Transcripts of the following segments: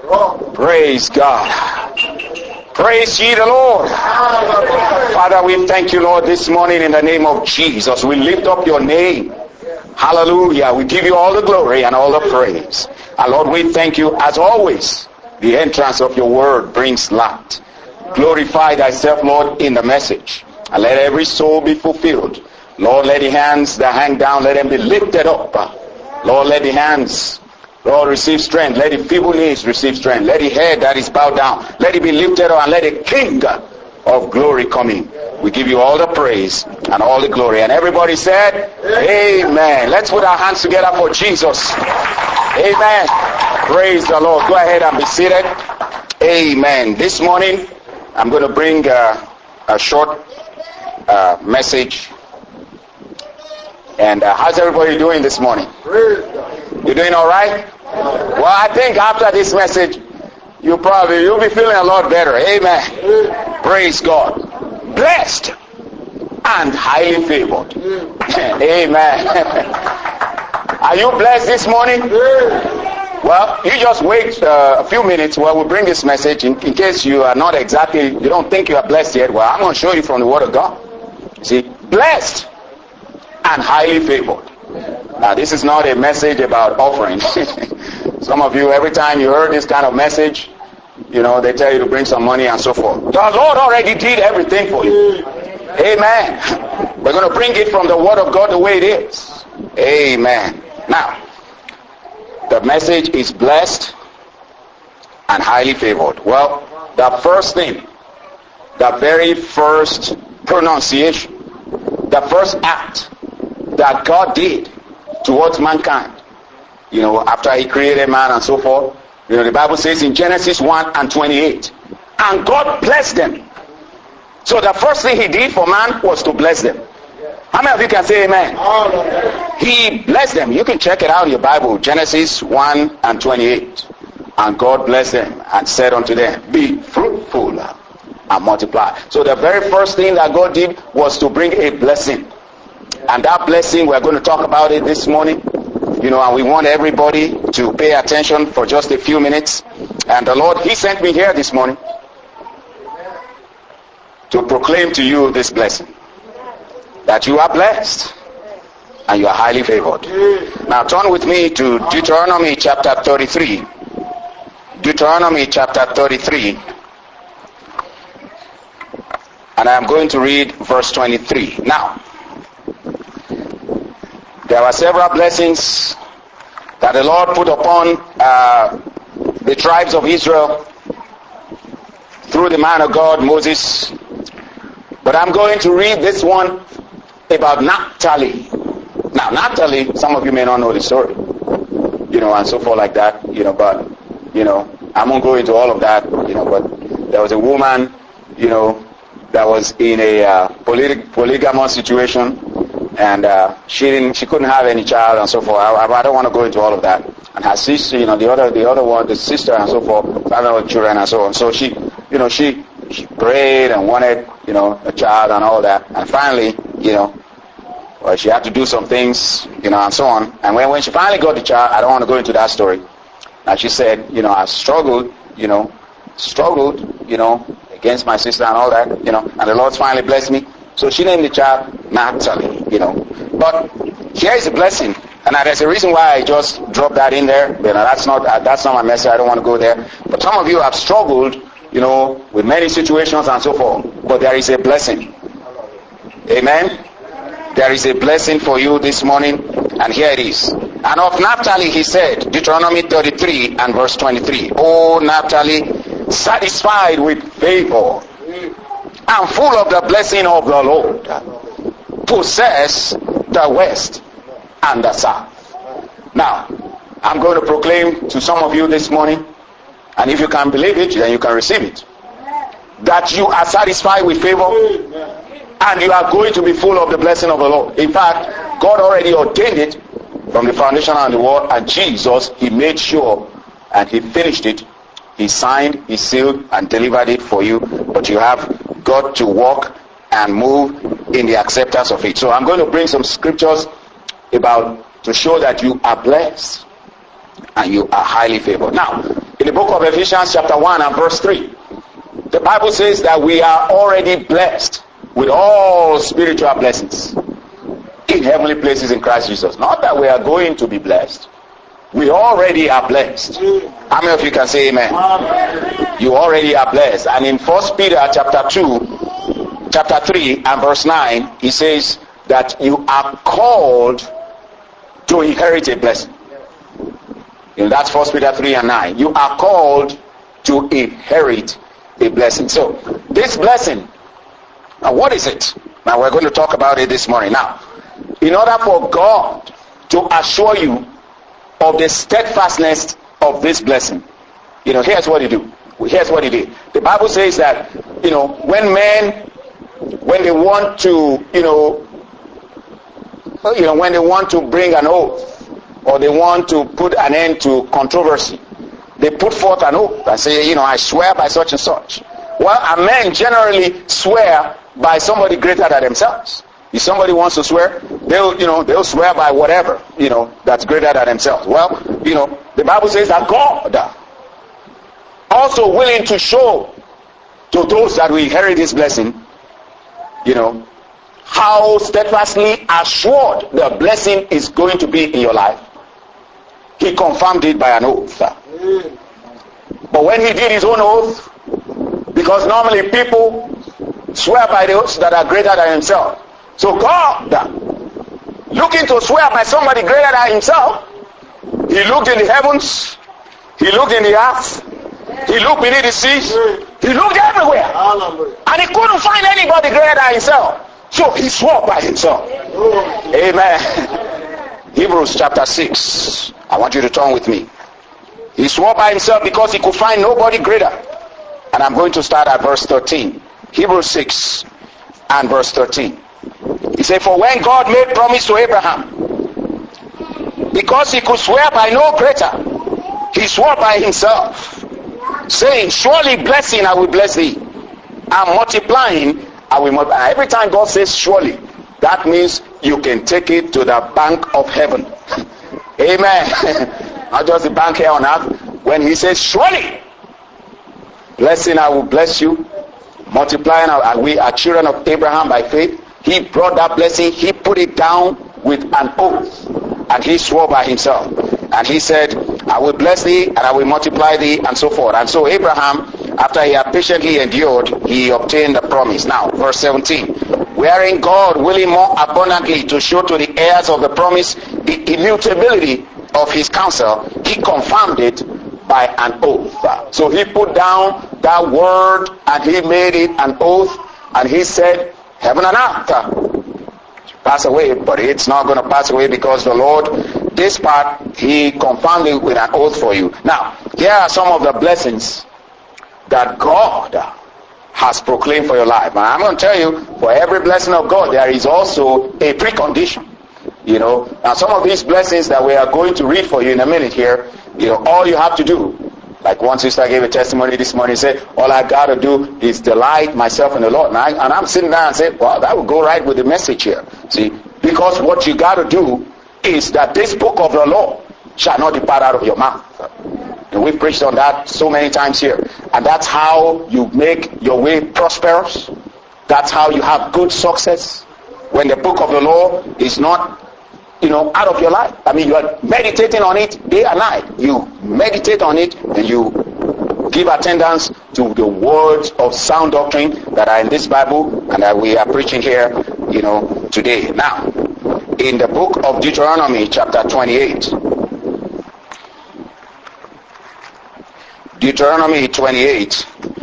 Praise God. Praise ye the Lord. Father, we thank you, Lord, this morning in the name of Jesus. We lift up your name. Hallelujah. We give you all the glory and all the praise. And Lord, we thank you as always. The entrance of your word brings light. Glorify thyself, Lord, in the message. And let every soul be fulfilled. Lord, let the hands that hang down, let them be lifted up. Lord, let the hands, Lord, receive strength. Let the feeble knees receive strength. Let the head that is bowed down, let it be lifted up, and let the King of glory come in. We give you all the praise and all the glory. And everybody said, Amen. Let's put our hands together for Jesus. Amen. Praise the Lord. Go ahead and be seated. Amen. This morning, I'm going to bring a short message. And how's everybody doing this morning? You doing all right? Well, I think after this message, you'll be feeling a lot better. Amen. Praise God. Blessed and highly favored. Amen. Are you blessed this morning? Well, you just wait a few minutes while we bring this message in case you are not exactly, you don't think you are blessed yet. Well, I'm going to show you from the Word of God. See, blessed and highly favored. Now, this is not a message about offerings. Some of you, every time you heard this kind of message, you know, they tell you to bring some money and so forth. The Lord already did everything for you. Amen. We're going to bring it from the Word of God the way it is. Amen. Now, the message is blessed and highly favored. Well, the first thing, the very first pronunciation, the first act that God did towards mankind, you know, after he created man and so forth, you know, the Bible says in Genesis 1:28, and God blessed them. So the first thing he did for man was to bless them. How many of you can say amen? He blessed them. You can check it out in your Bible, Genesis 1:28. And God blessed them and said unto them, be fruitful and multiply. So the very first thing that God did was to bring a blessing. And that blessing, we're going to talk about it this morning. You know, and we want everybody to pay attention for just a few minutes. And the Lord, he sent me here this morning to proclaim to you this blessing. That you are blessed and you are highly favored. Now turn with me to Deuteronomy chapter 33. Deuteronomy chapter 33. And I'm going to read verse 23. Now, there were several blessings that the Lord put upon the tribes of Israel through the man of God, Moses. But I'm going to read this one about Naphtali. Now, Naphtali, some of you may not know the story, you know, and so forth like that, you know, but, you know, I won't go into all of that, you know, but there was a woman, you know, that was in a polygamous situation, and she couldn't have any child and so forth. I don't want to go into all of that. And her sister, you know, the other one, the sister and so forth, having children and so on. So she prayed and wanted, you know, a child and all that. And finally, you know, well, she had to do some things, you know, and so on. And when she finally got the child, I don't want to go into that story. And she said, you know, I struggled, you know, against my sister and all that, you know, and the Lord finally blessed me. So she named the child Naphtali, you know. But here is a blessing, and there's a reason why I just dropped that in there. You know, that's not my message. I don't want to go there. But some of you have struggled, you know, with many situations and so forth. But there is a blessing. Amen. There is a blessing for you this morning, and here it is. And of Naphtali he said, Deuteronomy 33 and verse 23, O Naphtali, satisfied with favor and full of the blessing of the Lord, possess the west and the south. Now, I'm going to proclaim to some of you this morning, and if you can believe it, then you can receive it, that you are satisfied with favor and you are going to be full of the blessing of the Lord. In fact, God already ordained it from the foundation of the world, and Jesus, he made sure and he finished it. He signed, he sealed, and delivered it for you. But you have got to walk and move in the acceptance of it. So I'm going to bring some scriptures to show that you are blessed and you are highly favored. Now, the the book of Ephesians chapter 1 and verse 3. The Bible says that we are already blessed with all spiritual blessings in heavenly places in Christ Jesus. Not that we are going to be blessed. We already are blessed. How many of you can say amen? You already are blessed. And in 1 Peter chapter 3 and verse 9, he says that you are called to inherit a blessing. And that's 1 Peter 3 and 9. You are called to inherit a blessing. So, this blessing, now what is it? Now we're going to talk about it this morning. Now, in order for God to assure you of the steadfastness of this blessing, here's what he do. Here's what he did. The Bible says that, when they want to, when they want to bring an oath, or they want to put an end to controversy, they put forth an oath and say, I swear by such and such. Well, men generally swear by somebody greater than themselves. If somebody wants to swear, they'll swear by whatever, that's greater than themselves. Well, the Bible says that God also willing to show to those that will inherit this blessing, how steadfastly assured the blessing is going to be in your life. He confirmed it by an oath. But when he did his own oath, because normally people swear by the oaths that are greater than himself. So God, looking to swear by somebody greater than himself, he looked in the heavens, he looked in the earth, he looked beneath the seas, he looked everywhere, and he couldn't find anybody greater than himself. So he swore by himself. Amen. Hebrews chapter 6. I want you to turn with me. He swore by himself because he could find nobody greater. And I'm going to start at verse 13. Hebrews 6 and verse 13. He said, for when God made promise to Abraham, because he could swear by no greater, he swore by himself, saying, surely blessing I will bless thee, and multiplying I will multiply. Every time God says surely, that means you can take it to the bank of heaven. Amen. Not just the bank here on earth. When he says surely, blessing I will bless you, multiplying we are children of Abraham by faith. He brought that blessing, he put it down with an oath, and he swore by himself. And he said, I will bless thee, and I will multiply thee, and so forth. And so Abraham, after he had patiently endured, he obtained the promise. Now, verse 17. Wherein God, willing more abundantly to show to the heirs of the promise the immutability of his counsel, he confirmed it by an oath. So he put down that word, and he made it an oath, and he said, heaven and earth pass away, but it's not going to pass away, because the Lord, this part, he confirmed it with an oath for you. Now, here are some of the blessings that God has proclaimed for your life. And I'm going to tell you, for every blessing of God, there is also a precondition. Now some of these blessings that we are going to read for you in a minute here, all you have to do, like one sister gave a testimony this morning, said, all I got to do is delight myself in the Lord. And I'm sitting there and saying, well, that would go right with the message here. See, because what you got to do is that this book of the law shall not depart out of your mouth. And we've preached on that so many times here. And that's how you make your way prosperous. That's how you have good success. When the book of the law is not, out of your life. I mean, you are meditating on it day and night. You meditate on it and you give attendance to the words of sound doctrine that are in this Bible and that we are preaching here, today. Now, in the book of Deuteronomy chapter 28, Deuteronomy 28,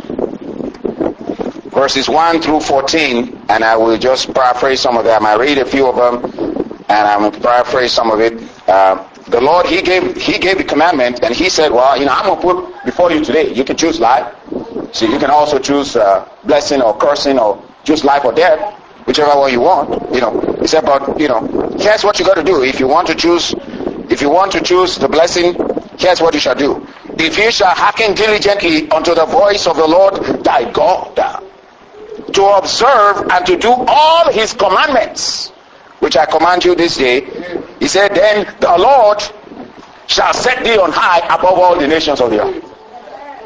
verses 1 through 14, and I will just paraphrase some of them. I read a few of them, and I will paraphrase some of it. The Lord, He gave the commandment, and He said, well, I'm going to put before you today, you can choose life. So you can also choose blessing or cursing, or choose life or death, whichever one you want. He said, but, here's what you got to do. If you want to choose the blessing, here's what you shall do. If you shall hearken diligently unto the voice of the Lord thy God, to observe and to do all his commandments, which I command you this day, he said, then the Lord shall set thee on high above all the nations of the earth.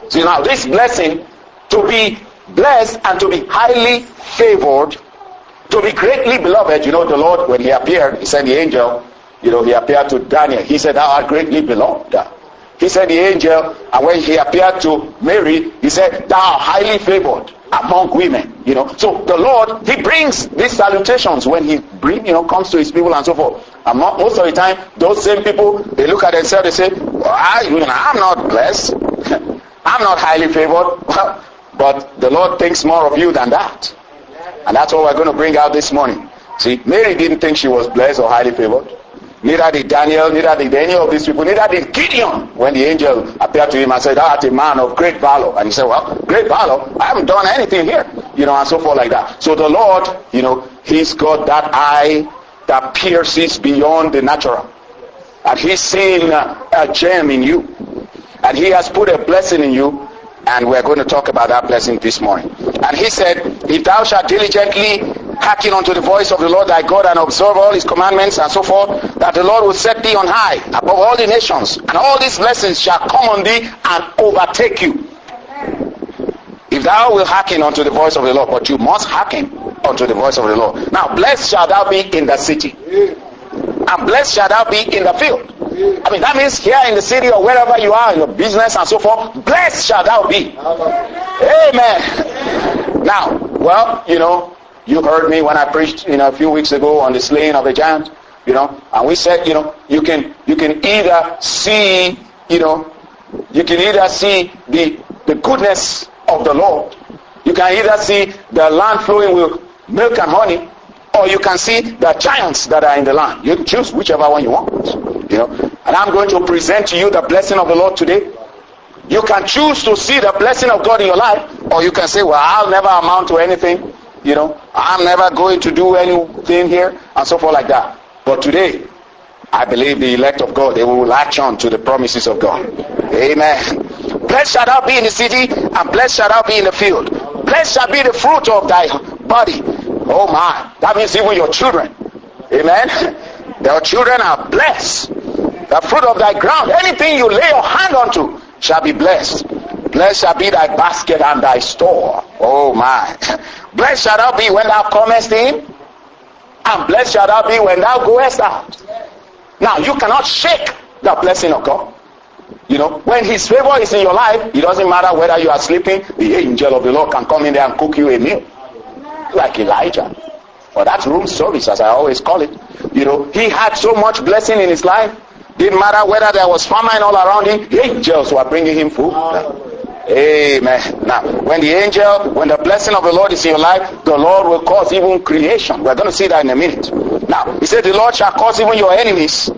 So now this blessing, to be blessed and to be highly favored, to be greatly beloved. The Lord, when he appeared, he said the angel, he appeared to Daniel. He said, thou art greatly beloved. He said the angel, and when he appeared to Mary, he said, thou art highly favored among women. So the Lord, he brings these salutations when he comes to his people and so forth. And most of the time, those same people, they look at themselves, they say, I'm not blessed. I'm not highly favored. But the Lord thinks more of you than that. And that's what we're going to bring out this morning. See, Mary didn't think she was blessed or highly favored. Neither did Daniel, neither did any of these people, neither did Gideon, when the angel appeared to him and said, thou art a man of great valor. And he said, well, great valor? I haven't done anything here. And so forth like that. So the Lord, he's got that eye that pierces beyond the natural. And he's seeing a gem in you. And he has put a blessing in you. And we're going to talk about that blessing this morning. And he said, if thou shalt diligently hearken unto the voice of the Lord thy God and observe all his commandments and so forth, that the Lord will set thee on high above all the nations, and all these blessings shall come on thee and overtake you. If thou wilt hearken unto the voice of the Lord, but you must hearken unto the voice of the Lord. Now, blessed shall thou be in the city, and blessed shall thou be in the field. That means here in the city or wherever you are in your business and so forth, blessed shall thou be. Amen. Now, well, you heard me when I preached, a few weeks ago on the slaying of the giant, and we said, you can either see, the goodness of the Lord. You can either see the land flowing with milk and honey, or you can see the giants that are in the land. You choose whichever one you want, And I'm going to present to you the blessing of the Lord today. You can choose to see the blessing of God in your life, or you can say, well, I'll never amount to anything. I'm never going to do anything here, and so forth like that. But today, I believe the elect of God, they will latch on to the promises of God. Amen. Blessed shall thou be in the city, and blessed shall thou be in the field. Blessed shall be the fruit of thy body. Oh my, that means even your children. Amen. Your children are blessed. The fruit of thy ground, anything you lay your hand unto shall be blessed. Blessed shall be thy basket and thy store. Oh my. Blessed shall thou be when thou comest in, and blessed shall thou be when thou goest out. Now, you cannot shake the blessing of God. When his favor is in your life, it doesn't matter whether you are sleeping, the angel of the Lord can come in there and cook you a meal. Like Elijah. Or that's room service, as I always call it. He had so much blessing in his life. Didn't matter whether there was famine all around him, the angels were bringing him food. Amen. Now, when the blessing of the Lord is in your life, the Lord will cause even creation. We're going to see that in a minute. Now, he said the Lord shall cause even your enemies.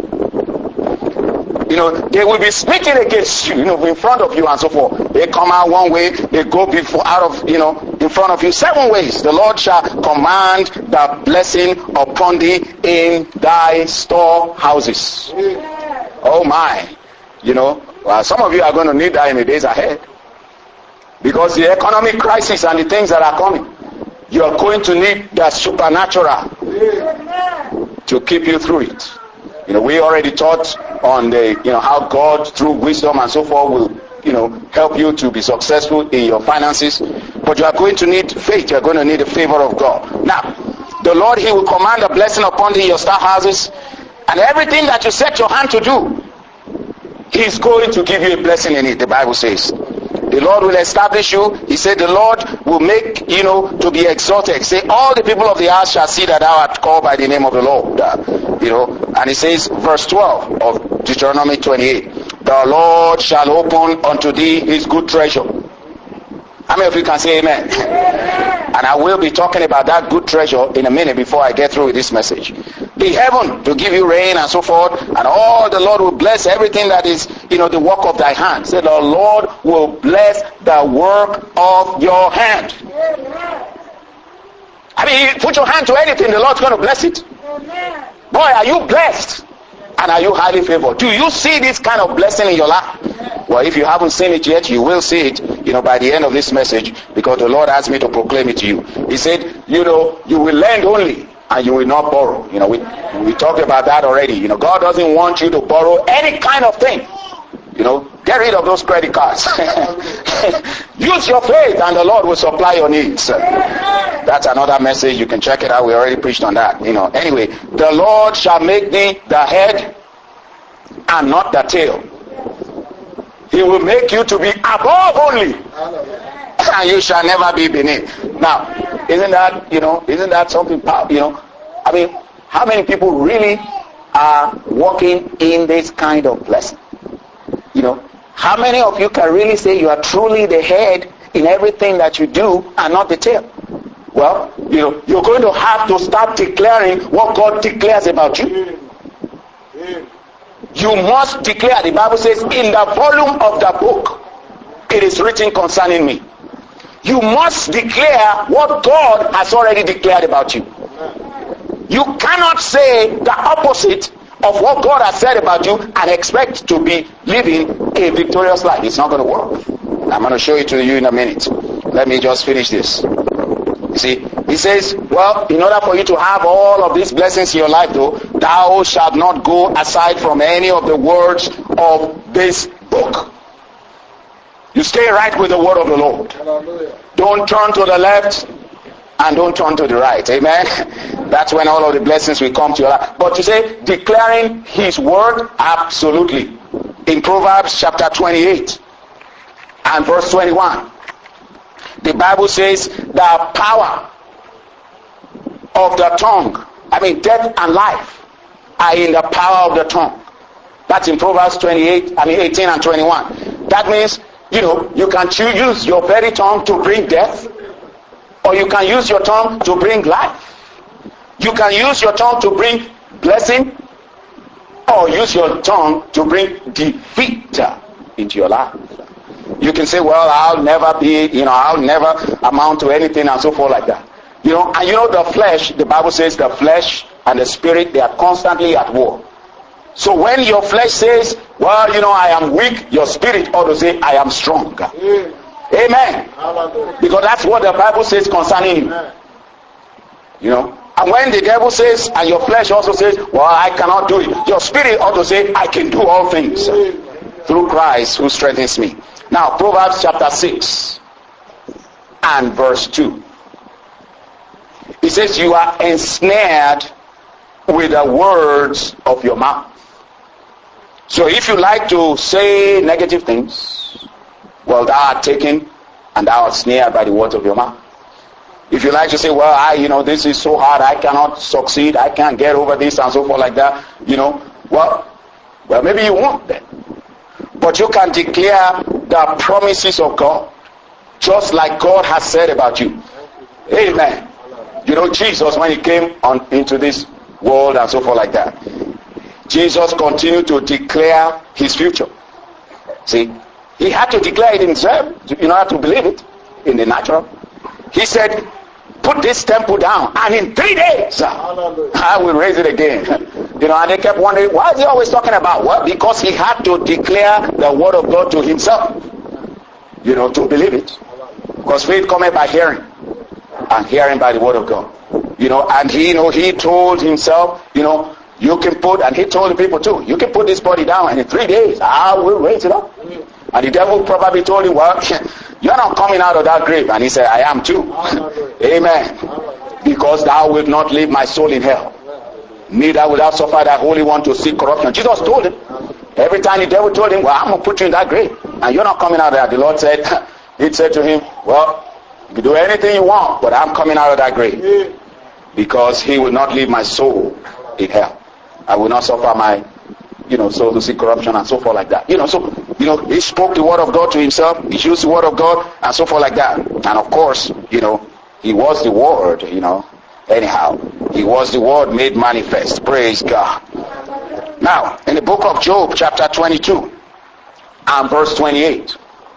They will be speaking against you, in front of you and so forth. They come out one way, they go in front of you 7 ways. The Lord shall command the blessing upon thee in thy storehouses. Oh my. Some of you are going to need that in the days ahead. Because the economic crisis and the things that are coming, you are going to need the supernatural to keep you through it. We already taught on the, how God through wisdom and so forth will, help you to be successful in your finances. But you are going to need faith. You are going to need the favor of God. Now, the Lord, he will command a blessing upon thee in your storehouses, and everything that you set your hand to do, he's going to give you a blessing in it, the Bible says. The Lord will establish you. He said the Lord will make, to be exalted. Say, all the people of the earth shall see that thou art called by the name of the Lord. And he says, verse 12 of Deuteronomy 28, the Lord shall open unto thee his good treasure. How many of you can say amen? And I will be talking about that good treasure in a minute before I get through with this message. The heaven to give you rain and so forth, and all the Lord will bless everything that is, the work of thy hand. Say, the Lord will bless the work of your hand. Put your hand to anything, the Lord's going to bless it. Boy, are you blessed? And are you highly favored? Do you see this kind of blessing in your life? Well, if you haven't seen it yet, you will see it, by the end of this message, because the Lord asked me to proclaim it to you. He said, you will lend only, and you will not borrow. We talked about that already. God doesn't want you to borrow any kind of thing. Get Get rid of those credit cards. Use your faith and the Lord will supply your needs. That's another message. You can check it out. We already preached on that. Anyway, the Lord shall make thee the head and not the tail. He will make you to be above only. And you shall never be beneath. Now, isn't that something powerful? I mean, how many people really are walking in this kind of blessing? How many of you can really say you are truly the head in everything that you do and not the tail? Well, you're going to have to start declaring what God declares about you. You must declare. The Bible says, in the volume of the book, it is written concerning me. You must declare what God has already declared about you. You cannot say the opposite of what God has said about you and expect to be living a victorious life. It's not going to work. I'm going to show it to you in a minute. Let me just finish this. You see, he says, well, in order for you to have all of these blessings in your life, though, thou shalt not go aside from any of the words of this book. You stay right with the word of the Lord. Hallelujah. Don't turn to the left and don't turn to the right. Amen. That's when all of the blessings will come to your life. But you say, declaring his word, absolutely. In Proverbs chapter 28 and verse 21, the Bible says the power of the tongue, death and life are in the power of the tongue. That's in Proverbs 18 and 21. That means, you can use your very tongue to bring death, or you can use your tongue to bring life. You can use your tongue to bring blessing, or use your tongue to bring defeat into your life. You can say, well, I'll never be, I'll never amount to anything and so forth like that. And the flesh, the Bible says the flesh and the spirit, they are constantly at war. So when your flesh says, well, I am weak, your spirit ought to say, I am strong. Amen. Because that's what the Bible says concerning you. And when the devil says, and your flesh also says, well, I cannot do it, your spirit ought to say, I can do all things through Christ who strengthens me. Now, Proverbs chapter 6 and verse 2. It says, you are ensnared with the words of your mouth. So if you like to say negative things, well, thou art taken and thou art snared by the words of your mouth. If you like to say, well, this is so hard, I cannot succeed, I can't get over this and so forth like that, well, maybe you won't then. But you can declare the promises of God, just like God has said about you. Amen. Jesus, when he came into this world and so forth like that, Jesus continued to declare his future. See, he had to declare it himself in order to believe it in the natural. He said, put this temple down, and in 3 days I will raise it again. And they kept wondering, why is he always talking about? Well, because he had to declare the word of God to himself, to believe it. Because faith cometh by hearing, and hearing by the word of God. And he told himself, you can put, and he told the people too, you can put this body down, and in 3 days I will raise it up. And the devil probably told him, well, you're not coming out of that grave. And he said, I am too. Amen. Because thou wilt not leave my soul in hell, neither will thou suffer thy Holy One to see corruption. Jesus told him. Every time the devil told him, well, I'm going to put you in that grave, and you're not coming out of that. The Lord said, he said to him, well, you can do anything you want, but I'm coming out of that grave. Because he will not leave my soul in hell. I will not suffer my soul to see corruption and so forth like that. He spoke the word of God to himself. He used the word of God and so forth like that. And of course, he was the word, anyhow. He was the word made manifest. Praise God. Now, in the book of Job, chapter 22 and verse 28,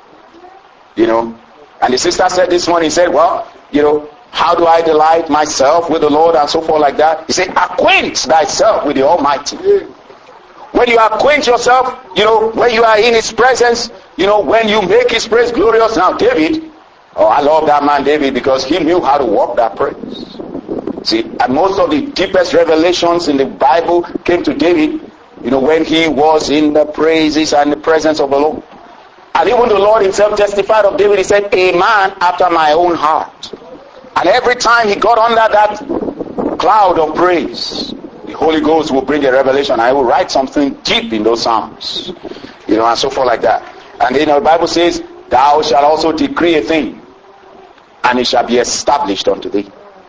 and the sister said this morning, he said, well, how do I delight myself with the Lord and so forth like that? He said, acquaint thyself with the Almighty. When you acquaint yourself, when you are in his presence, when you make his praise glorious. Now David, I love that man David, because he knew how to walk that praise. See, and most of the deepest revelations in the Bible came to David, when he was in the praises and the presence of the Lord. And even the Lord himself testified of David. He said, a man after my own heart. And every time he got under that cloud of praise, the Holy Ghost will bring a revelation. I will write something deep in those Psalms. And so forth like that. And the Bible says, thou shalt also decree a thing, and it shall be established unto thee.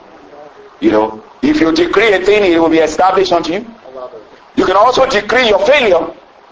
If you decree a thing, it will be established unto you. You can also decree your failure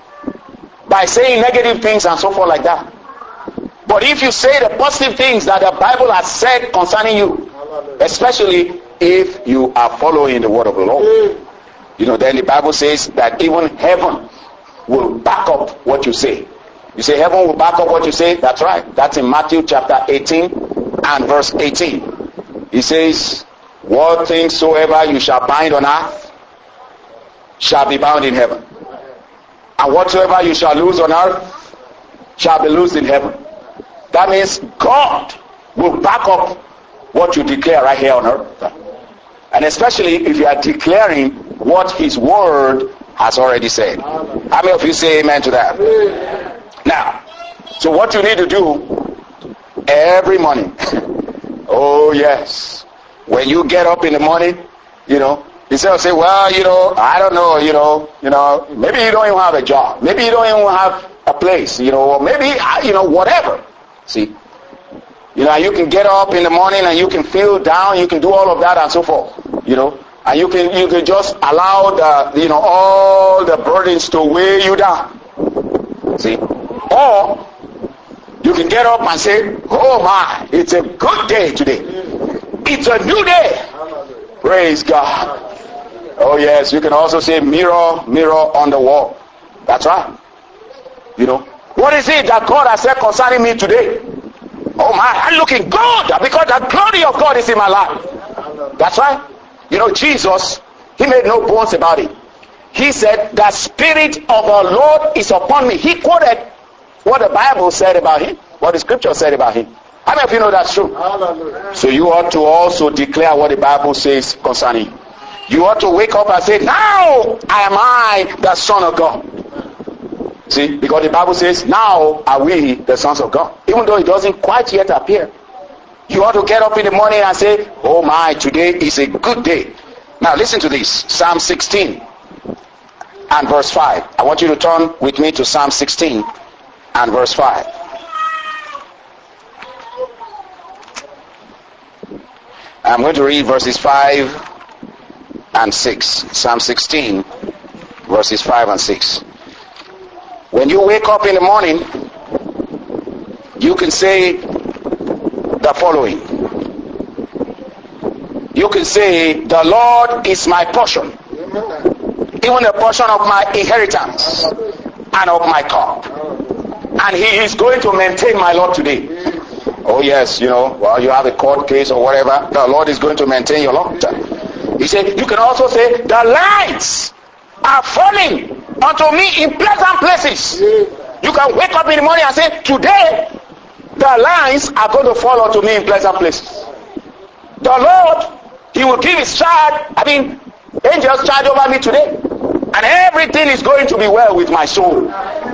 by saying negative things and so forth like that. But if you say the positive things that the Bible has said concerning you, especially if you are following the word of the Lord, then the Bible says that even heaven will back up what you say. You say heaven will back up what you say? That's right. That's in Matthew chapter 18 and verse 18. He says, what things soever you shall bind on earth shall be bound in heaven. And whatsoever you shall loose on earth shall be loosed in heaven. That means God will back up what you declare right here on earth. And especially if you are declaring what his word has already said. How many of you say amen to that? Now, so what you need to do every morning. Oh yes. When you get up in the morning, instead of say, well, I don't know, maybe you don't even have a job. Maybe you don't even have a place, or maybe, whatever. See? And you can get up in the morning and you can feel down, you can do all of that and so forth, and you can just allow all the burdens to weigh you down. See? Or you can get up and say, oh my, it's a good day today. It's a new day. Praise God. Oh yes, you can also say, mirror, mirror on the wall. That's right. What is it that God has said concerning me today? Oh my, I'm looking good because the glory of God is in my life. That's right. Jesus, he made no bones about it. He said, the Spirit of the Lord is upon me. He quoted what the Bible said about him, what the scripture said about him. How many of you know that's true? Hallelujah. So you ought to also declare what the Bible says concerning you. You ought to wake up and say, now am I the Son of God. See, because the Bible says, now are we the sons of God. Even though it doesn't quite yet appear. You ought to get up in the morning and say, oh my, today is a good day. Now listen to this. Psalm 16 and verse 5. I want you to turn with me to Psalm 16 and verse 5. I'm going to read verses 5 and 6. Psalm 16 verses 5 and 6. When you wake up in the morning, you can say the following. You can say, the Lord is my portion, even the portion of my inheritance and of my cup, and he is going to maintain my Lord today. Oh yes, you have a court case or whatever, the Lord is going to maintain your Lord. He said, you can also say, the lights are falling unto me in pleasant places. You can wake up in the morning and say, today the lines are going to fall unto me in pleasant places. The Lord, he will give his angels charge over me today, and everything is going to be well with my soul.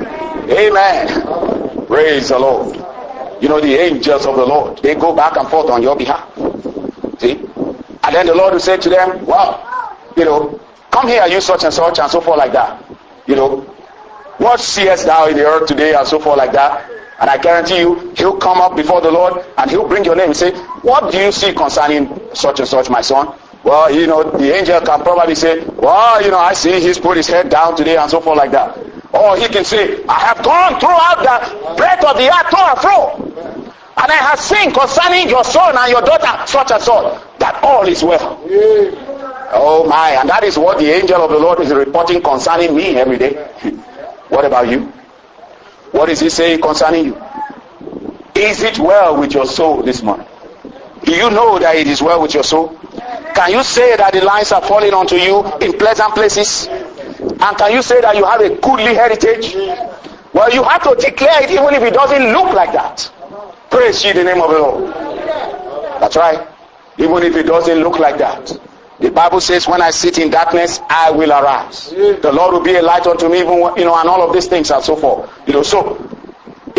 Amen. Praise the Lord. The angels of the Lord, they go back and forth on your behalf. See? And then the Lord will say to them, well, come here, you such and such, and so forth like that. What seest thou in the earth today, and so forth like that. And I guarantee you, he'll come up before the Lord and he'll bring your name and say, what do you see concerning such and such, my son? Well, the angel can probably say, well, I see he's put his head down today, and so forth like that. Or he can say, I have gone throughout the breadth of the earth to and fro, and I have seen concerning your son and your daughter such and such, that all is well. Oh my, and that is what the angel of the Lord is reporting concerning me every day. What about you? What is he saying concerning you? Is it well with your soul this morning? Do you know that it is well with your soul? Can you say that the lines are falling onto you in pleasant places? And can you say that you have a goodly heritage? Well, you have to declare it even if it doesn't look like that. Praise ye the name of the Lord. That's right. Even if it doesn't look like that. The Bible says, when I sit in darkness, I will arise. The Lord will be a light unto me, even, and all of these things and so forth. So,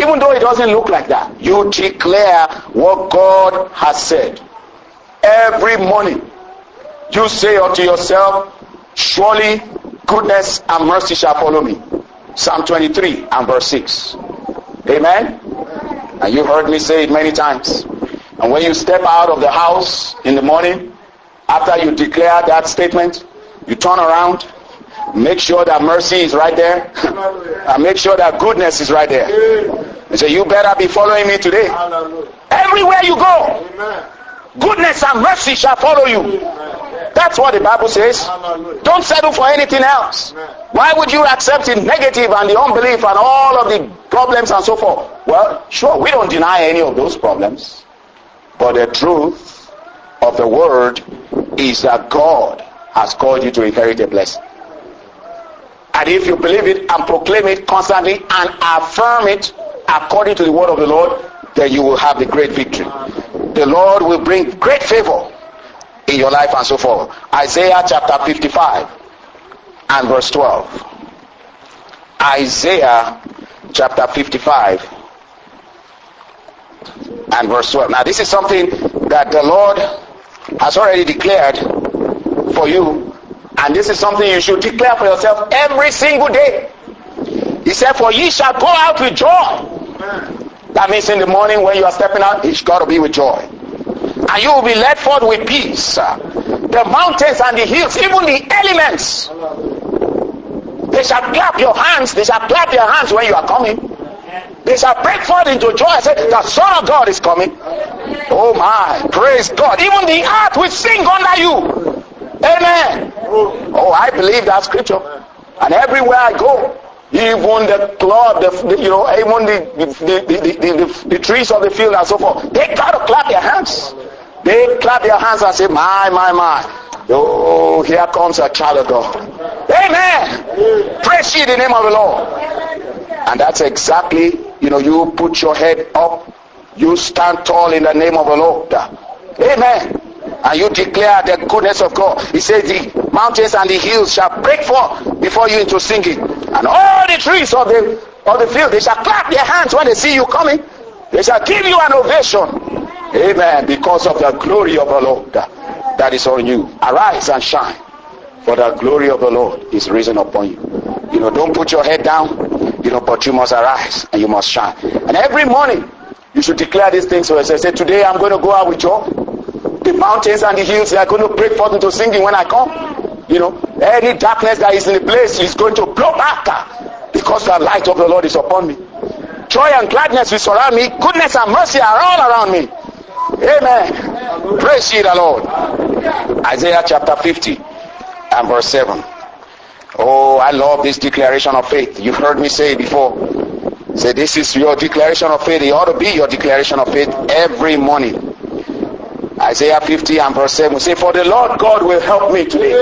Even though it doesn't look like that, you declare what God has said. Every morning, you say unto yourself, surely goodness and mercy shall follow me. Psalm 23 and verse 6. Amen? And you've heard me say it many times. And when you step out of the house in the morning, after you declare that statement, you turn around, make sure that mercy is right there, and make sure that goodness is right there. And say, you better be following me today. Everywhere you go, goodness and mercy shall follow you. That's what the Bible says. Don't settle for anything else. Why would you accept the negative and the unbelief and all of the problems and so forth? Well, sure, we don't deny any of those problems. But the truth of the word is that God has called you to inherit a blessing. And if you believe it and proclaim it constantly and affirm it according to the word of the Lord, then you will have the great victory. The Lord will bring great favor in your life and so forth. Isaiah chapter 55 and verse 12. Isaiah chapter 55 and verse 12. Now this is something that the Lord has already declared for you, and this is something you should declare for yourself every single day. He said, for ye shall go out with joy. That means in the morning when you are stepping out, it's got to be with joy. And you will be led forth with peace. The mountains and the hills, even the elements, they shall clap your hands. They shall clap their hands when you are coming. They shall break forth into joy and say, the Son of God is coming. Oh my, praise God. Even the earth will sing under you. Amen. Oh, I believe that scripture. And everywhere I go, even the club, even the trees of the field and so forth, they got to clap their hands. They clap their hands and say, my. Oh, here comes a child of God. Amen. Praise ye the name of the Lord. And that's exactly, you put your head up, you stand tall in the name of the Lord. Amen. And you declare the goodness of God. He says the mountains and the hills shall break forth before you into singing. And all the trees of the field, they shall clap their hands when they see you coming. They shall give you an ovation. Amen. Because of the glory of the Lord that is on you. Arise and shine, for the glory of the Lord is risen upon you. Don't put your head down, but you must arise and you must shine. And every morning, you should declare these things. So as I say, today I'm going to go out with joy. The mountains and the hills, they are going to break forth into singing when I come. Any darkness that is in the place is going to blow back because the light of the Lord is upon me. Joy and gladness will surround me. Goodness and mercy are all around me. Amen. Praise ye the Lord. Isaiah chapter 50 and verse 7. Oh, I love this declaration of faith. You've heard me say it before. Say, this is your declaration of faith. It ought to be your declaration of faith every morning. Isaiah 50 and verse 7. Say, for the Lord God will help me today.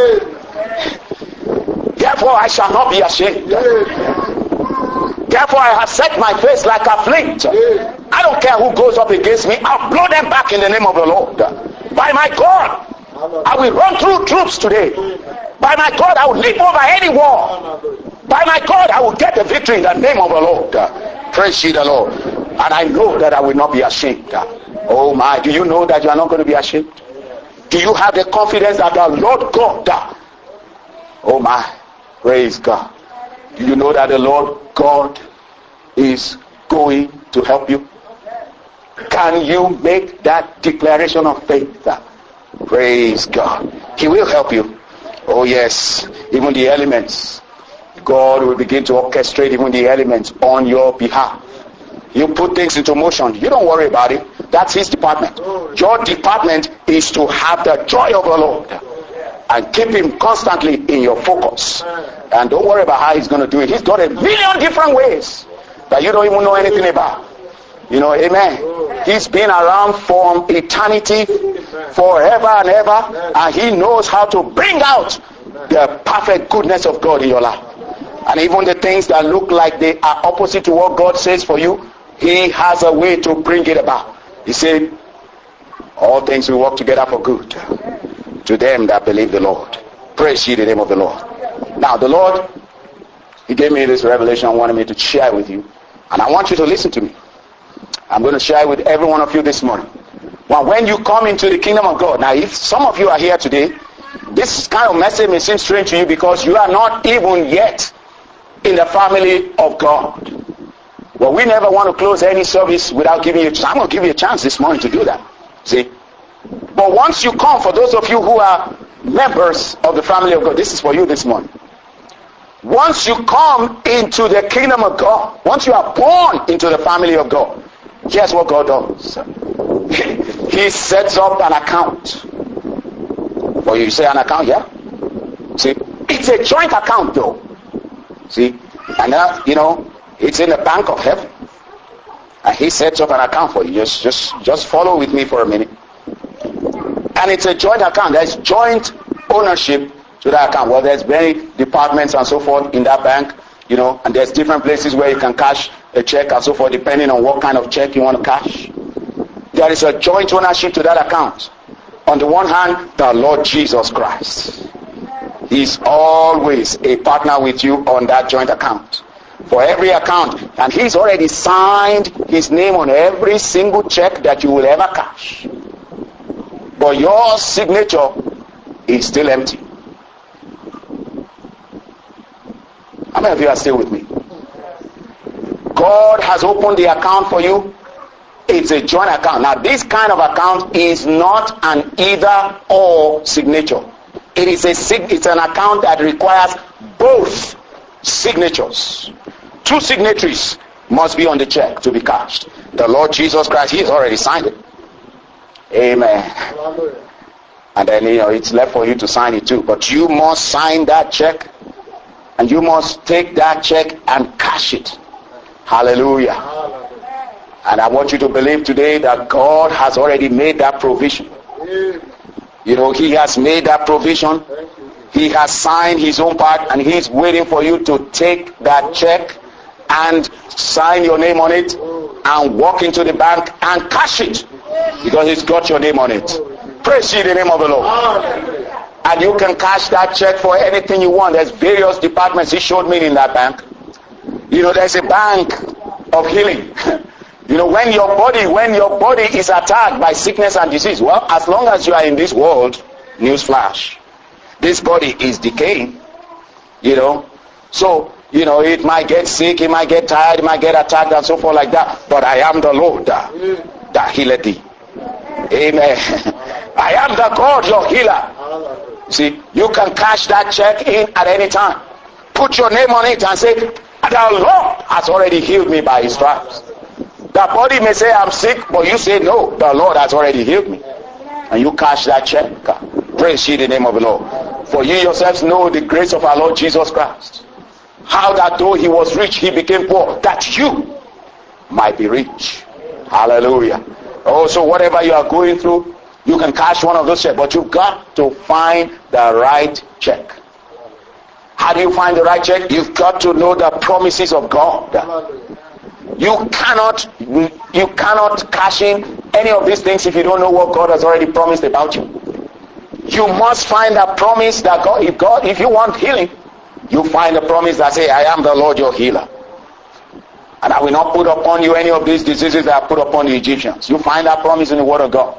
Therefore I shall not be ashamed. Therefore I have set my face like a flint. I don't care who goes up against me. I'll blow them back in the name of the Lord. By my God, I will run through troops today. By my God, I will leap over any wall. By my God, I will get the victory in the name of the Lord. Praise ye the Lord. And I know that I will not be ashamed. Oh my, do you know that you are not going to be ashamed? Do you have the confidence that the Lord God, oh my, praise God. Do you know that the Lord God is going to help you? Can you make that declaration of faith? Praise God. He will help you. Oh yes, even the elements. God will begin to orchestrate even the elements on your behalf. You put things into motion. You don't worry about it. That's his department. Your department is to have the joy of the Lord and keep him constantly in your focus. And don't worry about how he's going to do it. He's got a million different ways that you don't even know anything about. Amen. He's been around for eternity, forever and ever, and he knows how to bring out the perfect goodness of God in your life. And even the things that look like they are opposite to what God says for you, he has a way to bring it about. He said, all things will work together for good to them that believe the Lord. Praise ye the name of the Lord. Now the Lord, he gave me this revelation. I wanted me to share with you. And I want you to listen to me. I'm going to share with every one of you this morning. Well, when you come into the kingdom of God, now if some of you are here today, this kind of message may seem strange to you because you are not even yet in the family of God. Well, we never want to close any service without giving you a chance. I'm going to give you a chance this morning to do that. See? But once you come, for those of you who are members of the family of God, this is for you this morning. Once you come into the kingdom of God, once you are born into the family of God, here's what God does. He sets up an account. Or you say an account, yeah? See? It's a joint account though. See? And it's in the bank of heaven. And he sets up an account for you. Just follow with me for a minute. And it's a joint account. There's joint ownership to that account. Well, there's many departments and so forth in that bank, and there's different places where you can cash a check and so forth, depending on what kind of check you want to cash. There is a joint ownership to that account. On the one hand, the Lord Jesus Christ. He's always a partner with you on that joint account. For every account. And he's already signed his name on every single check that you will ever cash. But your signature is still empty. How many of you are still with me? God has opened the account for you. It's a joint account. Now, this kind of account is not an either or signature. It's an account that requires both signatures. Two signatories must be on the check to be cashed. The Lord Jesus Christ, He's already signed it. Amen. And then, it's left for you to sign it too. But you must sign that check. And you must take that check and cash it. Hallelujah. And I want you to believe today that God has already made that provision. He has made that provision. He has signed his own part, and he's waiting for you to take that check and sign your name on it and walk into the bank and cash it, because he's got your name on it. Praise ye the name of the Lord. And you can cash that check for anything you want. There's various departments. He showed me in that bank. There's a bank of healing. When your body is attacked by sickness and disease, well, as long as you are in this world, newsflash, this body is decaying. So, it might get sick, it might get tired, it might get attacked and so forth like that. But I am the Lord that healeth thee. Amen. I am the God, your healer. See, you can cash that check in at any time. Put your name on it and say, the Lord has already healed me by his stripes. The body may say, I'm sick, but you say, no, the Lord has already healed me. And you cash that check. Praise ye the name of the Lord. For ye yourselves know the grace of our Lord Jesus Christ. How that though he was rich, he became poor, that you might be rich. Hallelujah. So whatever you are going through, you can cash one of those checks, but you've got to find the right check. How do you find the right check? You've got to know the promises of God. You cannot cash in any of these things if you don't know what God has already promised about you. You must find a promise that if you want healing, you find a promise that says, I am the Lord your healer. And I will not put upon you any of these diseases that I put upon the Egyptians. You find that promise in the Word of God.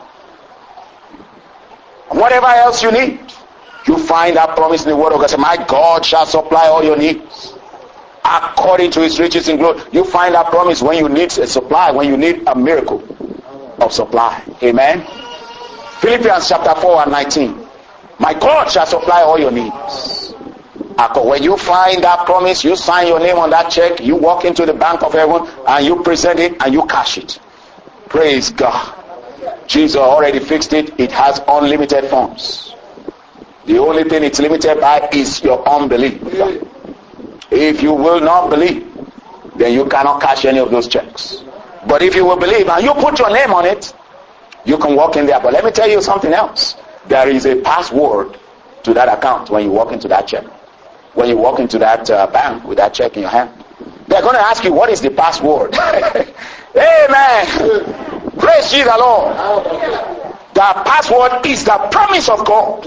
Whatever else you need, you find that promise in the Word of God. Say, my God shall supply all your needs according to his riches in glory. You find that promise when you need a supply, when you need a miracle of supply. Amen. Philippians chapter 4 and 19. My God shall supply all your needs. When you find that promise, you sign your name on that check, you walk into the bank of heaven and you present it and you cash it. Praise God. Jesus already fixed it. It has unlimited funds. The only thing it's limited by is your unbelief. If you will not believe, then you cannot cash any of those checks. But if you will believe and you put your name on it, you can walk in there. But let me tell you something else. There is a password to that account when you walk into that check. When you walk into that bank with that check in your hand, they're going to ask you, what is the password? Amen. Praise ye the Lord. The password is the promise of God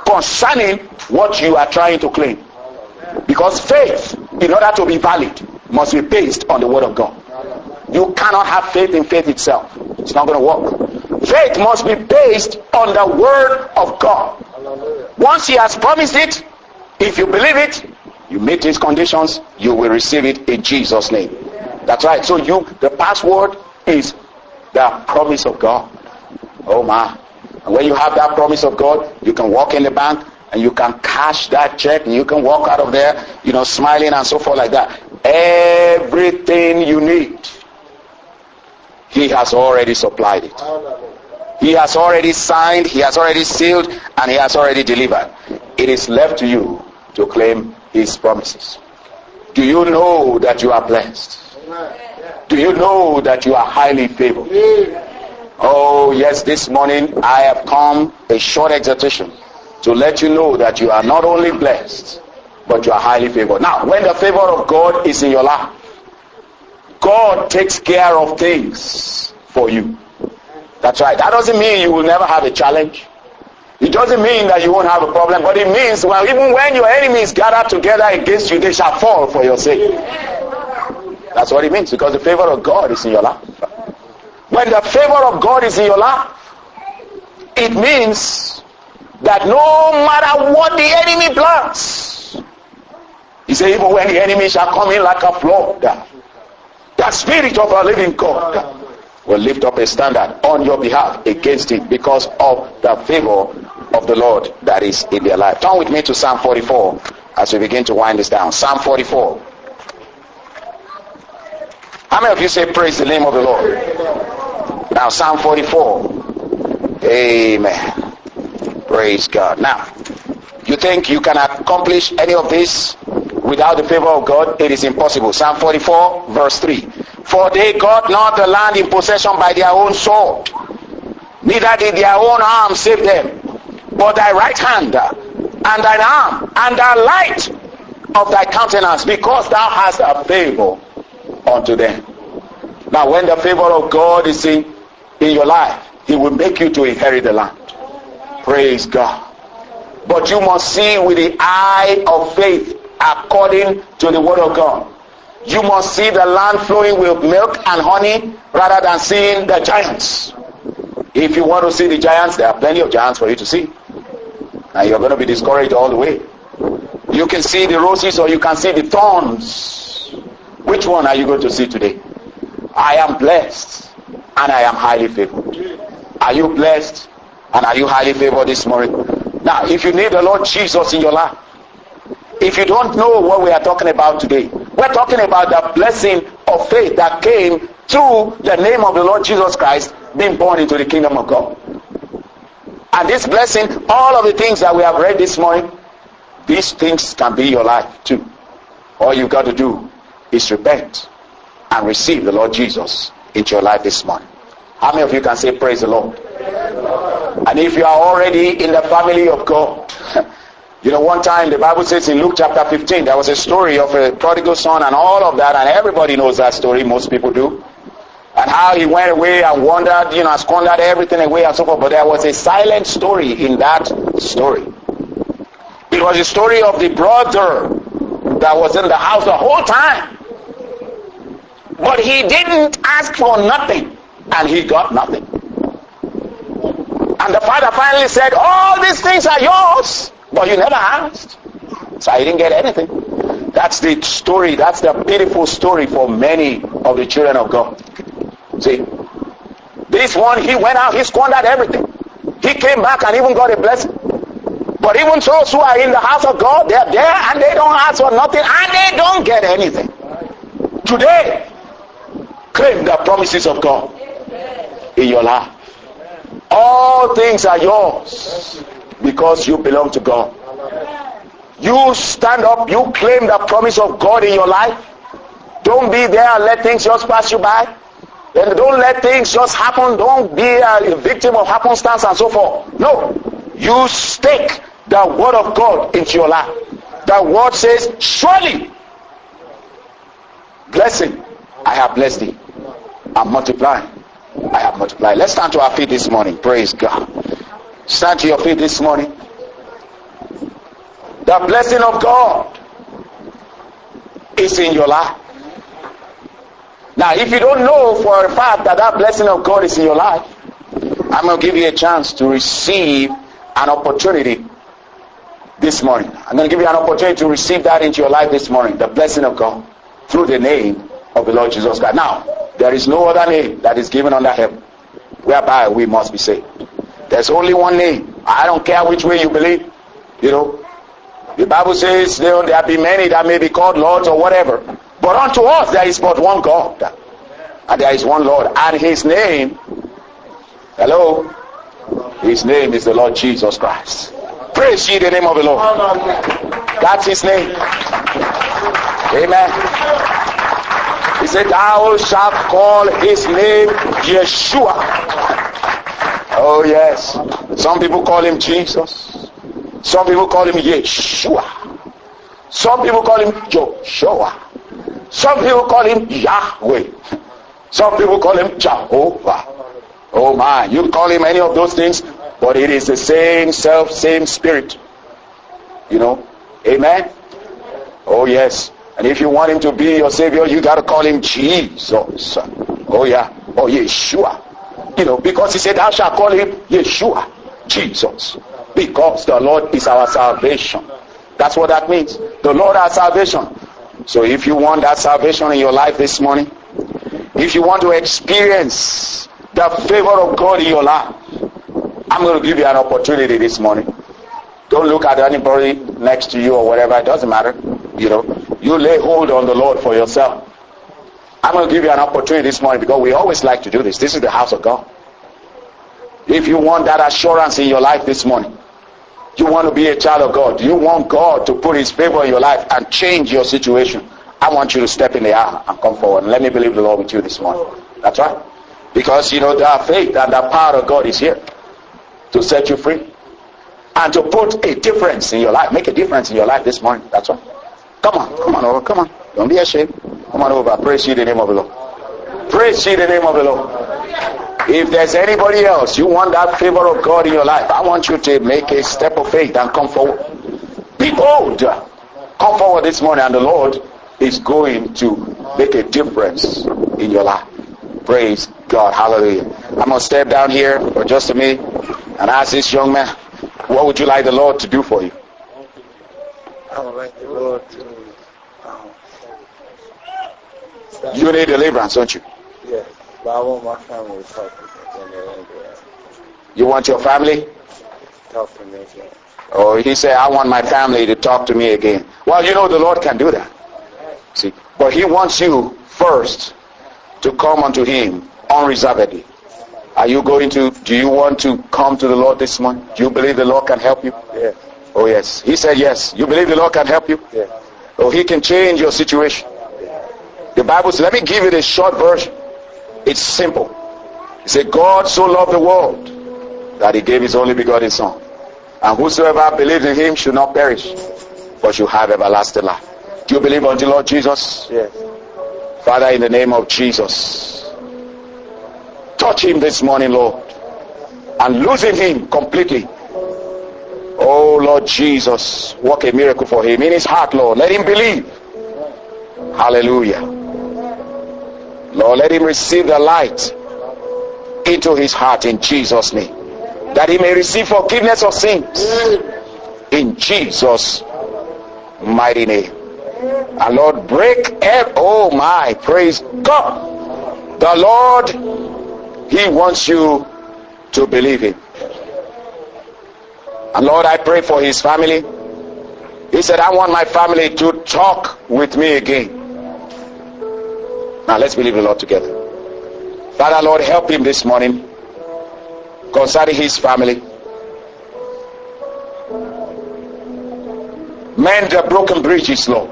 concerning what you are trying to claim. Because faith, in order to be valid, must be based on the word of God. You cannot have faith in faith itself. It's not going to work. Faith must be based on the word of God. Once he has promised it, if you believe it, you meet these conditions, you will receive it in Jesus' name. That's right. So the password is the promise of God. Oh my. And when you have that promise of God, you can walk in the bank and you can cash that check and you can walk out of there, smiling and so forth like that. Everything you need, he has already supplied it. He has already signed, he has already sealed, and he has already delivered. It is left to you to claim his promises. Do you know that you are blessed? Do you know that you are highly favored? Oh yes, this morning I have come a short exhortation to let you know that you are not only blessed, but you are highly favored. Now, when the favor of God is in your life, God takes care of things for you. That's right. That doesn't mean you will never have a challenge. It doesn't mean that you won't have a problem, but it means, well, even when your enemies gather together against you, they shall fall for your sake. That's what it means, because the favor of God is in your life. When the favor of God is in your life, it means that no matter what the enemy plans, he said, even when the enemy shall come in like a flood, the spirit of a living God will lift up a standard on your behalf against it because of the favor of the Lord that is in their life. Turn with me to Psalm 44 as we begin to wind this down. Psalm 44. How many of you say praise the name of the Lord? Now Psalm 44. Amen. Praise God. Now, you think you can accomplish any of this without the favor of God? It is impossible. Psalm 44 verse 3. For they got not the land in possession by their own sword, neither did their own arm save them, but thy right hand and thine arm and the light of thy countenance, because thou hast a favor unto them. Now when the favor of God is in your life, he will make you to inherit the land. Praise God. But you must see with the eye of faith according to the word of God. You must see the land flowing with milk and honey rather than seeing the giants. If you want to see the giants, there are plenty of giants for you to see. And you're going to be discouraged all the way. You can see the roses or you can see the thorns. Which one are you going to see today? I am blessed and I am highly favored. Are you blessed and are you highly favored this morning? Now, if you need the Lord Jesus in your life, if you don't know what we are talking about today, we're talking about the blessing of faith that came through the name of the Lord Jesus Christ being born into the kingdom of God. And this blessing, all of the things that we have read this morning, these things can be your life too. All you've got to do is repent and receive the Lord Jesus into your life this morning. How many of you can say praise the Lord? And if you are already in the family of God, one time the Bible says in Luke chapter 15, there was a story of a prodigal son and all of that, and everybody knows that story, most people do. And how he went away and wandered, squandered everything away and so forth. But there was a silent story in that story. It was a story of the brother that was in the house the whole time. But he didn't ask for nothing, and he got nothing. And the father finally said, all these things are yours, but you never asked. So he didn't get anything. That's the story, that's the beautiful story for many of the children of God. See, this one, he went out, he squandered everything. He came back and even got a blessing. But even those who are in the house of God, they're there and they don't ask for nothing and they don't get anything. Today, claim the promises of God in your life. All things are yours because you belong to God. You stand up, you claim the promise of God in your life. Don't be there and let things just pass you by. And don't let things just happen. Don't be a victim of happenstance and so forth. No. You stake the word of God into your life. The word says, surely, blessing, I have blessed thee. And multiply, I have multiplied. Let's stand to our feet this morning. Praise God. Stand to your feet this morning. The blessing of God is in your life. Now, if you don't know for a fact that that blessing of God is in your life, I'm going to give you a chance to receive an opportunity this morning. I'm going to give you an opportunity to receive that into your life this morning, the blessing of God, through the name of the Lord Jesus Christ. Now, there is no other name that is given under heaven whereby we must be saved. There's only one name. I don't care which way you believe. The Bible says there be many that may be called lords or whatever. But unto us there is but one God. And there is one Lord. And his name, his name is the Lord Jesus Christ. Praise ye the name of the Lord. That's his name. Amen. He said, thou shalt call his name Yeshua. Oh yes. Some people call him Jesus. Some people call him Yeshua. Some people call him Joshua. Some people call him Yahweh. Some people call him Jehovah. Oh my, you call him any of those things, but it is the same same spirit. Amen. Oh yes. And if you want him to be your savior, you got to call him Jesus. Oh yeah. Or Yeshua. Because he said, thou shalt call him Yeshua, Jesus. Because the Lord is our salvation. That's what that means. The Lord our salvation. So if you want that salvation in your life this morning, if you want to experience the favor of God in your life, I'm going to give you an opportunity this morning. Don't look at anybody next to you or whatever. It doesn't matter. You lay hold on the Lord for yourself. I'm going to give you an opportunity this morning because we always like to do this. This is the house of God. If you want that assurance in your life this morning, you want to be a child of God, you want God to put his favor in your life and change your situation, I want you to step in the aisle and come forward and let me believe the Lord with you this morning. That's right. Because the faith and the power of God is here to set you free and to put a difference in your life, make a difference in your life this morning. That's right. Come on over, come on. Don't be ashamed. Come on over. Praise ye the name of the Lord. Praise ye the name of the Lord. If there's anybody else, you want that favor of God in your life, I want you to make a step of faith and come forward. Be bold. Come forward this morning and the Lord is going to make a difference in your life. Praise God. Hallelujah. I'm going to step down here for just a minute and ask this young man, what would you like the Lord to do for you? I would like the Lord to... You need deliverance, don't you? Yes, but I want my family to talk to me. You want your family? Talk to me again. Oh, he said, I want my family to talk to me again. Well, the Lord can do that. See, but he wants you first to come unto him unreservedly. Do you want to come to the Lord this morning? Do you believe the Lord can help you? Yes. Oh, yes. He said yes. You believe the Lord can help you? Yes. Oh, he can change your situation. The Bible says, let me give you the short version. It's simple. He said, God so loved the world that he gave his only begotten Son. And whosoever believes in him should not perish, but should have everlasting life. Do you believe on the Lord Jesus? Yes. Father, in the name of Jesus, touch him this morning, Lord, and loosen him completely. Oh, Lord Jesus, work a miracle for him in his heart, Lord. Let him believe. Hallelujah. Lord, let him receive the light into his heart in Jesus' name, that he may receive forgiveness of sins in Jesus' mighty name. And Lord, praise God. The Lord, he wants you to believe him. And Lord, I pray for his family. He said, I want my family to talk with me again. Now let's believe the Lord together. Father, Lord, help him this morning concerning his family. Mend the broken bridges, Lord,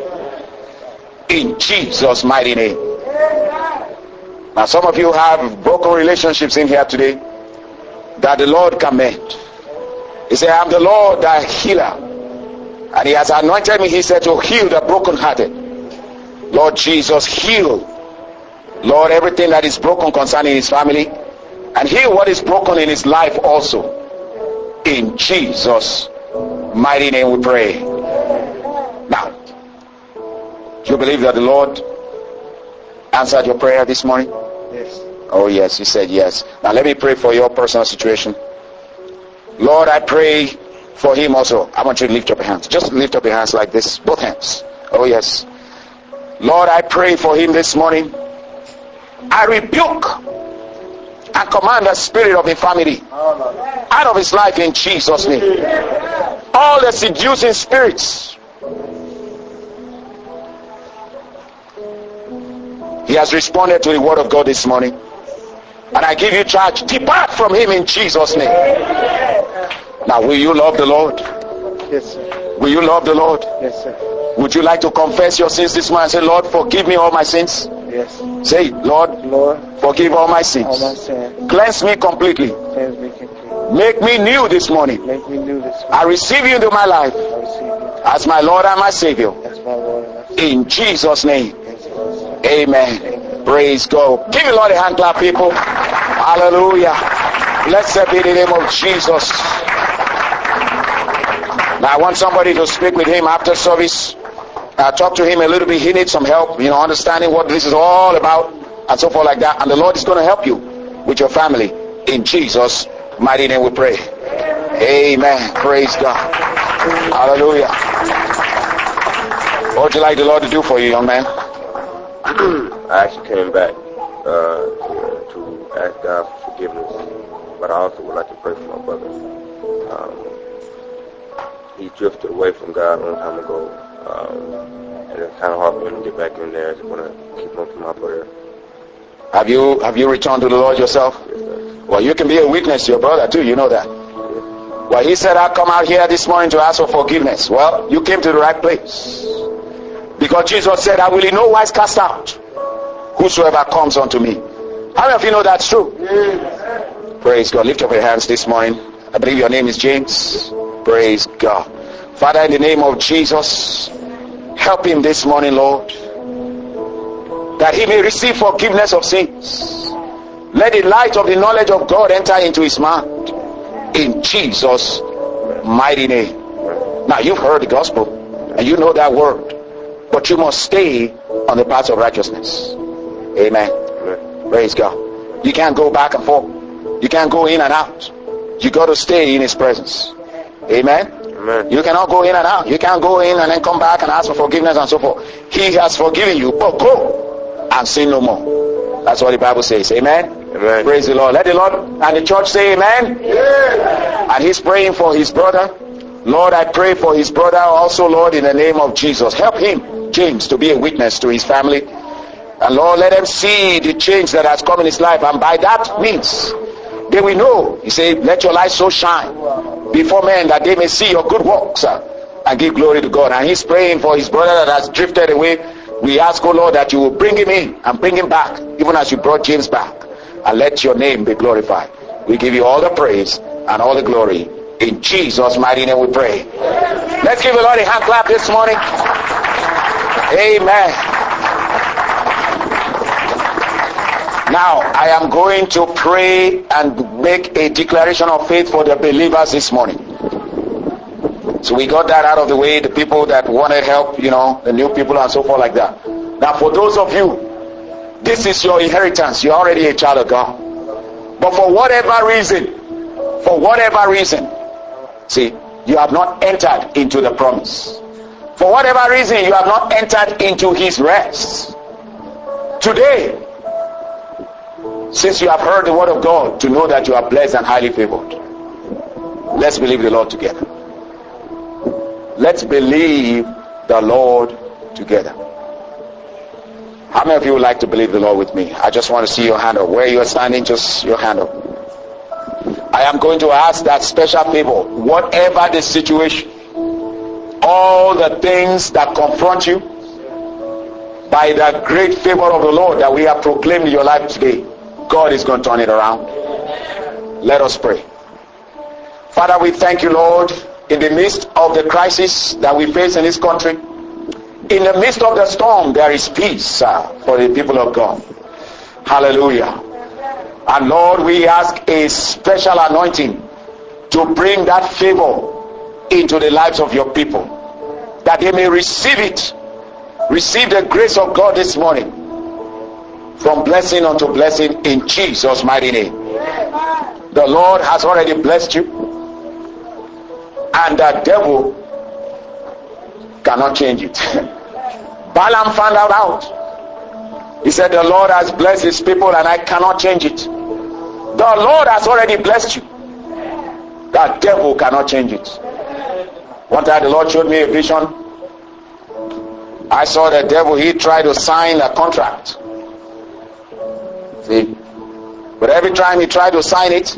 in Jesus' mighty name. Now some of you have broken relationships in here today that the Lord can mend. He said, I'm the Lord thy healer, and he has anointed me, he said, to heal the brokenhearted. Lord Jesus, heal, Lord, everything that is broken concerning his family, and heal what is broken in his life also. In Jesus' mighty name we pray. Now, do you believe that the Lord answered your prayer this morning? Yes. Oh yes, you said yes. Now let me pray for your personal situation. Lord, I pray for him also. I want you to lift up your hands. Just lift up your hands like this. Both hands. Oh yes. Lord, I pray for him this morning. I rebuke and command the spirit of infirmity out of his life in Jesus' name. All the seducing spirits. He has responded to the word of God this morning. And I give you charge. Depart from him in Jesus' name. Now, will you love the Lord? Yes, sir. Will you love the Lord? Yes, sir. Would you like to confess your sins this morning and say, Lord, forgive me all my sins? Yes. Say, Lord, forgive all my sins. All my sins. Cleanse me completely. Cleanse me completely. Make me new this morning. Make me new this morning. I receive you into my life I receive you as my Lord and my Savior. as my Lord and my Savior. In Jesus' name. In Jesus' name. Amen. Praise God. Give the Lord a hand clap, people. Hallelujah. Blessed be the name of Jesus. Now I want somebody to speak with him after service. Talk to him a little bit. He needs some help, understanding what this is all about and so forth like that. And the Lord is going to help you with your family. In Jesus' mighty name we pray. Amen. Praise God. Hallelujah. What would you like the Lord to do for you, young man? I actually came back here to ask God for forgiveness, but I also would like to pray for my brother. He drifted away from God a long time ago, and it's kind of hard for him to get back in there. I just want to keep him for my prayer. Have you returned to the Lord yourself? Yes, sir. Well, you can be a witness to your brother too. You know that. Well, he said, I'll come out here this morning to ask for forgiveness. Well, you came to the right place. Because Jesus said, I will in no wise cast out whosoever comes unto me. How many of you know that's true? Yes. Praise God. Lift up your hands this morning. I believe your name is James. Praise God. Father, in the name of Jesus, help him this morning, Lord, that he may receive forgiveness of sins. Let the light of the knowledge of God enter into his mind. In Jesus' mighty name. Now, you've heard the gospel, and you know that word. But you must stay on the path of righteousness. Amen. Praise God. You can't go back and forth. You can't go in and out. You got to stay in his presence. Amen. You cannot go in and out. You can't go in and then come back and ask for forgiveness and so forth. He has forgiven you, but go and sin no more. That's what the Bible says. Amen. Amen. Praise the Lord. Let the Lord and the church say amen. Yeah. And he's praying for his brother. Lord, I pray for his brother also, Lord, in the name of Jesus. Help him, James, to be a witness to his family. And Lord, let them see the change that has come in his life. And by that means, they will know. He said, let your light so shine before men that they may see your good works and give glory to God. And he's praying for his brother that has drifted away. We ask, oh Lord, that you will bring him in and bring him back, even as you brought James back. And let your name be glorified. We give you all the praise and all the glory. In Jesus' mighty name we pray. Let's give the Lord a hand clap this morning. Amen. Now, I am going to pray and make a declaration of faith for the believers this morning. So we got that out of the way, the people that wanted help, the new people and so forth like that. Now, for those of you, this is your inheritance. You're already a child of God. But for whatever reason, see, you have not entered into the promise. For whatever reason, you have not entered into his rest. Today, since you have heard the word of God, to know that you are blessed and highly favored, let's believe the Lord together. Let's believe the Lord together. How many of you would like to believe the Lord with me? I just want to see your hand up. Where you are standing, just your hand up. I am going to ask that special favor, whatever the situation, all the things that confront you, by the great favor of the Lord that we have proclaimed in your life today, God is going to turn it around. Let us pray. Father, we thank you, Lord, in the midst of the crisis that we face in this country. In the midst of the storm, there is peace for the people of God. Hallelujah. And Lord, we ask a special anointing to bring that favor into the lives of your people, that they may receive it, receive the grace of God this morning, from blessing unto blessing in Jesus' mighty name. The Lord has already blessed you, and the devil cannot change it. Balaam found out. He said, the Lord has blessed his people and I cannot change it. The Lord has already blessed you. The devil cannot change it. One time the Lord showed me a vision. I saw the devil, he tried to sign a contract. See? But every time he tried to sign it,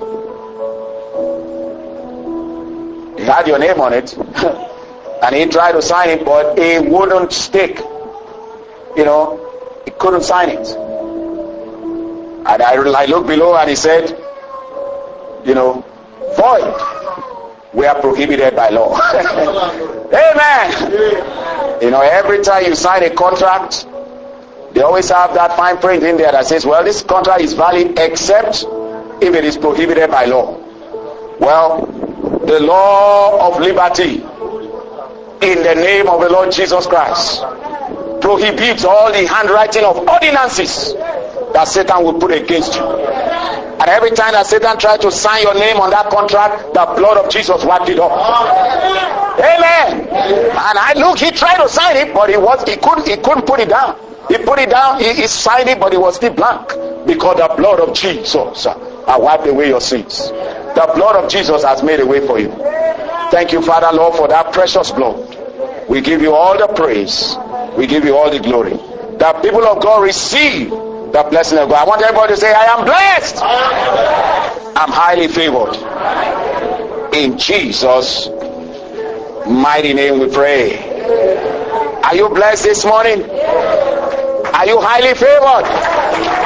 he had your name on it. And he tried to sign it, but it wouldn't stick. You know, he couldn't sign it. And I looked below and he said, you know, void. We are prohibited by law. Amen. You know, every time you sign a contract, they always have that fine print in there that says, well, this contract is valid except if it is prohibited by law. Well, the law of liberty in the name of the Lord Jesus Christ prohibits all the handwriting of ordinances that Satan will put against you. And every time that Satan tried to sign your name on that contract, the blood of Jesus wiped it off. Amen. And I look, he tried to sign it, but he couldn't put it down. He put it down, he signed it, but it was still blank, because the blood of Jesus has wiped away your sins. The blood of Jesus has made a way for you. Thank you, Father, Lord, for that precious blood. We give you all the praise. We give you all the glory. The people of God receive the blessing of God. I want everybody to say, I am blessed. I'm highly favored. In Jesus' mighty name we pray. Are you blessed this morning? Are you highly favored?